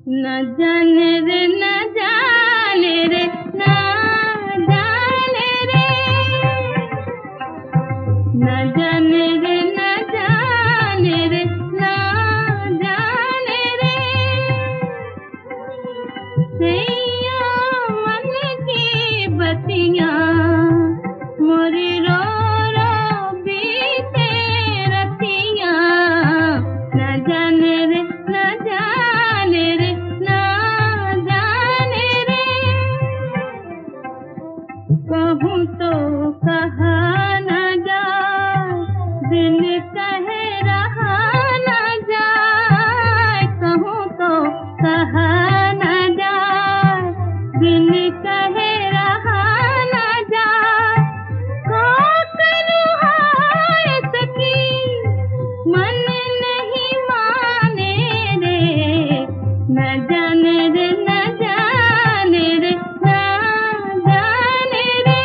न जाने रे न जाने रे न जाने रे न जाने रे न जाने रे न जाने रे सैया मन की बतियां मोरी रो रो बीते रतियां न जाने रे न जाने रे न जाने रे कहूँ तो कहा न जाए दिल कहे रहा न जाए कहूँ तो कहा न जाए दिल कहे रहा न जाए को करूँ हाय सकी मन नहीं माने रे न जाने रे न जाने रे न जाने रे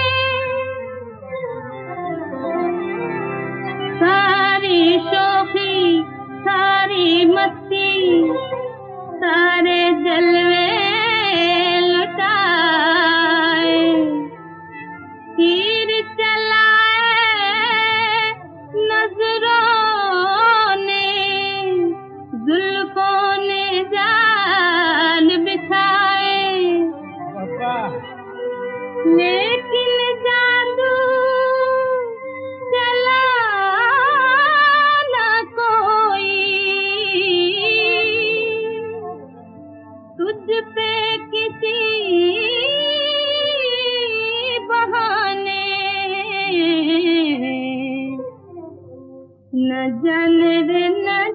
सारी शोखी सारी मस्ती सारे जलवे लुटाए तीर चलाए नजरों ने जुल्फों ने जाल बिछाए लेकिन जादू चला न कोई तुझ पे किसी बहाने न जाने रे न